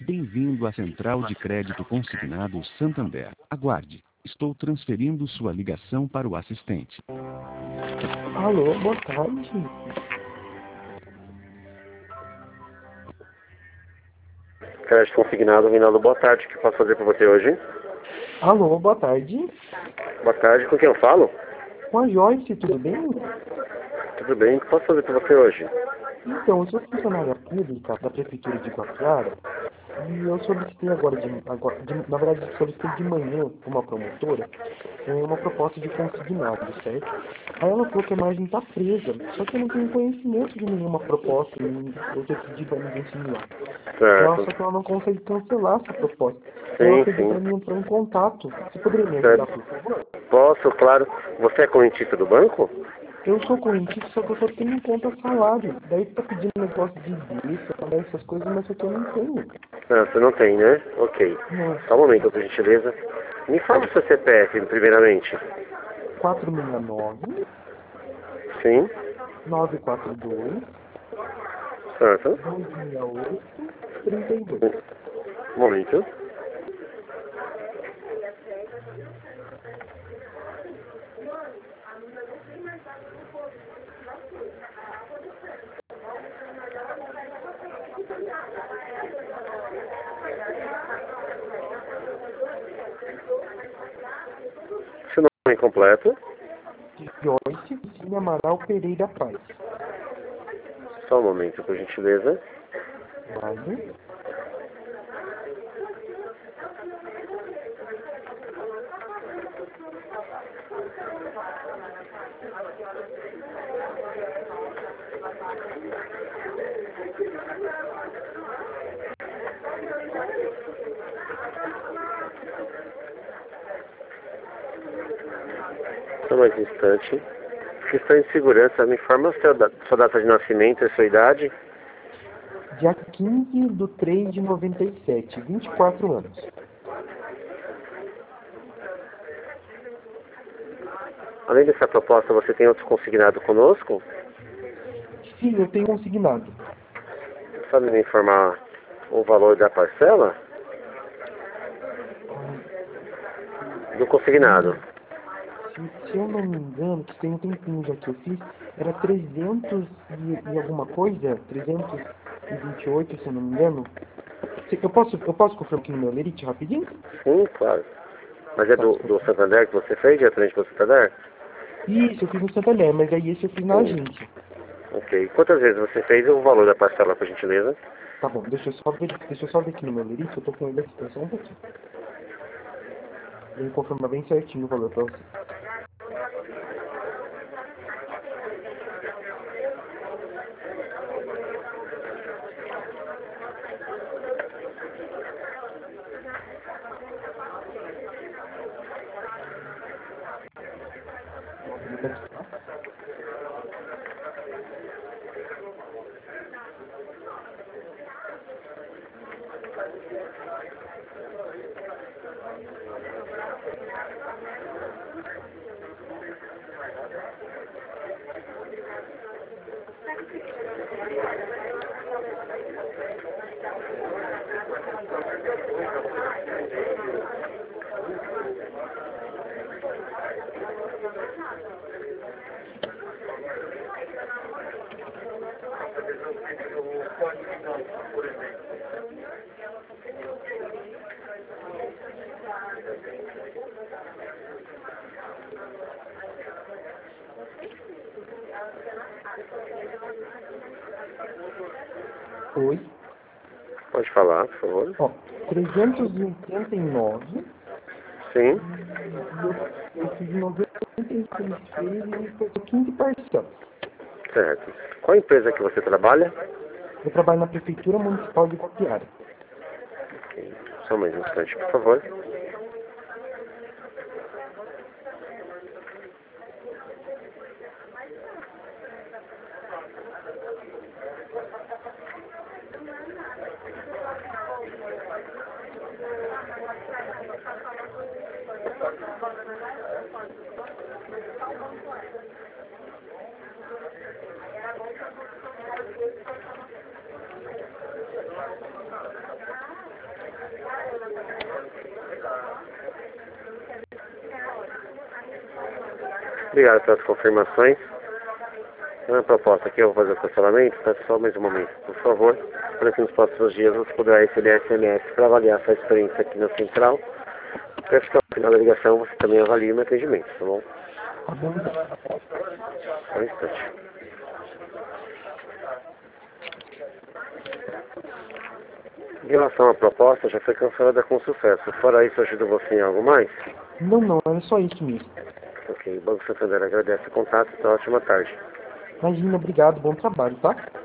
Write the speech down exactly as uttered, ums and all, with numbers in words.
Bem-vindo à Central de Crédito Consignado Santander. Aguarde. Estou transferindo sua ligação para o assistente. Alô, boa tarde. Crédito consignado, Vinaldo, boa tarde. O que posso fazer para você hoje? Alô, boa tarde. Boa tarde, com quem eu falo? Com a Joyce, tudo bem? Tudo bem, o que posso fazer para você hoje? Então, eu sou funcionária pública da Prefeitura de Guapiara e eu solicitei agora, de, agora de, na verdade, solicitei de manhã para uma promotora é, uma proposta de consignado, certo? Aí ela falou que a margem está presa, só que eu não tenho conhecimento de nenhuma proposta, nem eu ter pedido a ninguém similar. Ela, Certo. só que ela não consegue cancelar essa proposta. Então ela Sim, pediu para sim. mim entrar em contato. Você poderia me ajudar, Certo. por favor? Posso, claro. Você é correntista do banco? Eu sou correntista, só que eu só tenho em conta salário. Daí tá pedindo negócio de dieta, né, essas coisas, mas só que eu não tenho. Não, você não tem, né? Ok. Não. Só um momento, por gentileza. Me fala o seu C P F, primeiramente. quatro seis nove, Sim. nove quatro dois, Certo. dois seis oito, três dois. Um momento. Seu nome completo. Joyce Cristina Amaral Pereira Paz. Só um momento, por gentileza. Vale. Só mais um instante. Questão de segurança, me informa a sua, da- sua data de nascimento e sua idade. Dia quinze do três de noventa e sete, vinte e quatro anos. Além dessa proposta, você tem outro consignado conosco? Sim, eu tenho consignado. Sabe me informar o valor da parcela? Do consignado. Se, se eu não me engano, que tem um tempinho já que eu fiz, era trezentos e, e alguma coisa, trezentos e vinte e oito, se eu não me engano. Se- Eu posso, eu posso confirmar aqui no meu lerite rapidinho? Sim, claro. Mas é Tá, do, do desculpa. Santander que você fez, diretamente do Santander? Isso, eu fiz no Santander, mas aí esse eu fiz na Sim. agência. Ok. Quantas vezes você fez o valor da parcela, por gentileza? Tá bom, deixa eu só ver, deixa eu só ver aqui no meu lerite, eu tô com ele aqui, tá só um pouquinho. Ele confirma bem certinho o valor pra você. Ele tá aqui, tá? Oi. Pode falar, por favor. Ó, trezentos e oitenta e nove. Sim. E eu, eu fiz noventa e seis vezes e foi quinze parcelas. Certo. Qual empresa que você trabalha? Eu trabalho na Prefeitura Municipal de Guapiara. Ok. Só mais um instante, por favor. Obrigado pelas confirmações. Uma proposta aqui, eu vou fazer o cancelamento, tá? Só mais um momento, por favor. Para que nos próximos dias você poderá receber S M S para avaliar sua experiência aqui na central. Para que ao final da ligação você também avalie o meu atendimento, tá bom? Tá bom, então. Só um instante. Em relação à proposta, já foi cancelada com sucesso. Fora isso, ajuda você em algo mais? Não, não, era só isso mesmo. Ok, o Banco Santander agradece o contato. Então, ótima tarde. Imagina, obrigado, bom trabalho, tá?